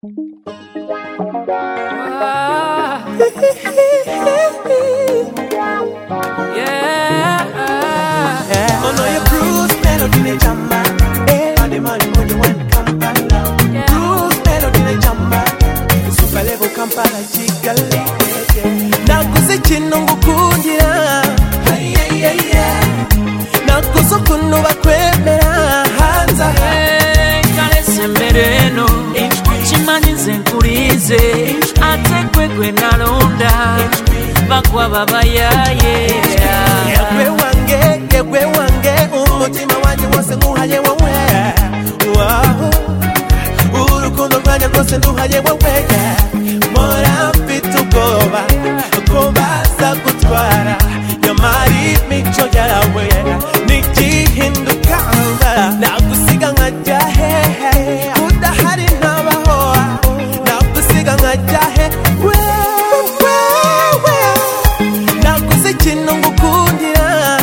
Oh no, you Bruce Melody ne jamba. All the money when you want Kampala. Bruce Melody ne jamba. Super level Kampala chigali. Nakuze chino ngukundira. Nakuzo kuno bakwemera hanza. Kale sembereno chimanyi zenkurize ate kwekwe nalonda bakwa babayaye Yegwe wange umutima wanje wose nguhaye wowe urukundo rwanje rwose nduhaye wowe mora mfite ubwoba ko baza gutwara nyamara imico yawe ntigihinduka nagusiga nkajya hehe udahari ntabaho nagusiga nkajya he naguze ikintu ngukundira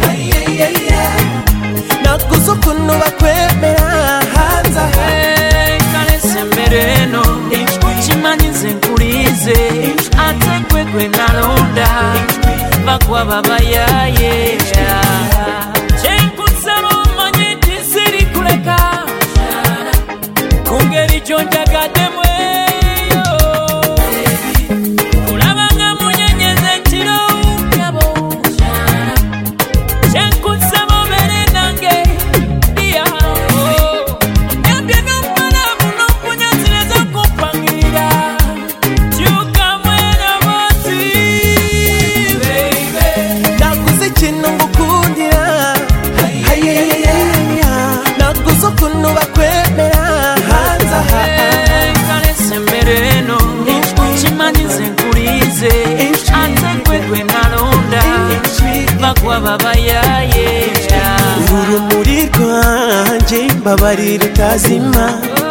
naguze ukuntu bakwemera hanze kale sembereno chimanyi zenkurize ate kwekwe nalonda bakwa babayaye chenkusaba omanyi tisiri kuleka kungeri kyonjagademu eyo kulabanga munyenyeze ekiro kyabo chenkusaba obere nange diyawo nyambye n'omalamu n'okunyazireza okupangirira tyukamwena boti naguze ikintu ngukundira naguze ukuntu bakwemera hanze kale sembereno chimanyi zenkurize ate kwekwe nalonda bakwa babayaye urumuri rwanje mbabarira utazima